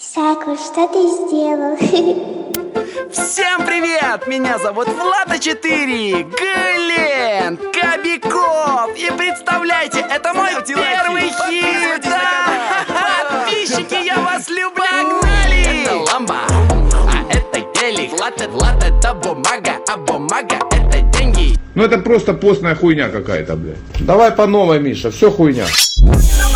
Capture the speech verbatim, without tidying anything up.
Саку, что ты сделал? Всем привет! Меня зовут Влад а четыре, Глен Кобяков. И представляйте, это мой первый хит! Да! Подписчики, я вас люблю! Погнали! Это ламба, а это гелик. Влад, Влад это бумага, а бумага это деньги. Ну это просто постная хуйня какая-то, блядь. Давай по новой, Миша, все хуйня.